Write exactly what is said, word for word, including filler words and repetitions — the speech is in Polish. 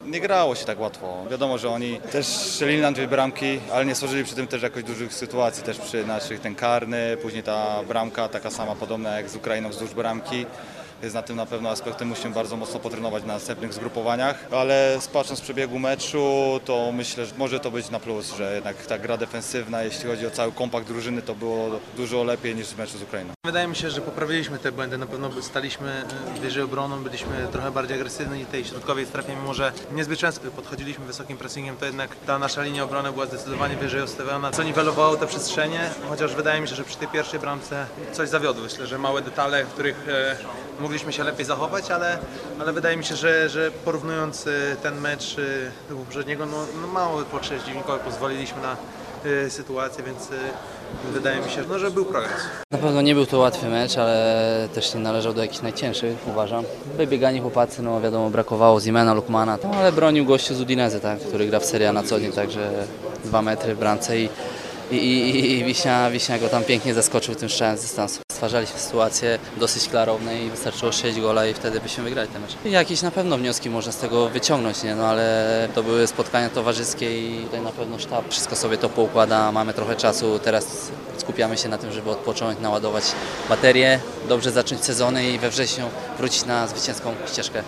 nie grało się tak łatwo. Wiadomo, że oni też strzelili nam dwie bramki, ale nie stworzyli przy tym też jakoś dużych sytuacji, też przy naszych ten karny, później ta bramka taka sama podobna jak z Ukrainą wzdłuż bramki. Więc na tym na pewno aspektem musimy bardzo mocno potrenować na następnych zgrupowaniach, ale patrząc z przebiegu meczu, to myślę, że może to być na plus, że jednak ta gra defensywna, jeśli chodzi o cały kompakt drużyny, to było dużo lepiej niż w meczu z Ukrainą. Wydaje mi się, że poprawiliśmy te błędy, na pewno staliśmy wyżej obroną, byliśmy trochę bardziej agresywni w tej środkowej strefie, mimo że niezbyt często podchodziliśmy wysokim pressingiem, to jednak ta nasza linia obrony była zdecydowanie wyżej ustawiona, co niwelowało te przestrzenie, chociaż wydaje mi się, że przy tej pierwszej bramce coś zawiodło. Myślę, że małe detale, w których e, mogliśmy się lepiej zachować, ale, ale wydaje mi się, że, że porównując ten mecz do poprzedniego, no, no mało potrzeździwnikowo pozwoliliśmy na y, sytuację, więc y, wydaje mi się, no, że był progres. Na pewno nie był to łatwy mecz, ale też nie należał do jakichś najcięższych, uważam. Wybiegani chłopacy, no wiadomo, brakowało Zimena, Lukmana, no, ale bronił gościu z Udinese, tak, który gra w Serie A na co dzień, także dwa metry w bramce i, i, i, i Wiśnia, Wiśnia go tam pięknie zaskoczył tym strzałem z dystansu. Stwarzaliśmy sytuacje dosyć klarowne i wystarczyło sześć gola i wtedy byśmy wygrali ten mecz. I jakieś na pewno wnioski można z tego wyciągnąć, nie? No ale to były spotkania towarzyskie i tutaj na pewno sztab wszystko sobie to poukłada, mamy trochę czasu, teraz skupiamy się na tym, żeby odpocząć, naładować baterię, dobrze zacząć sezony i we wrześniu wrócić na zwycięską ścieżkę.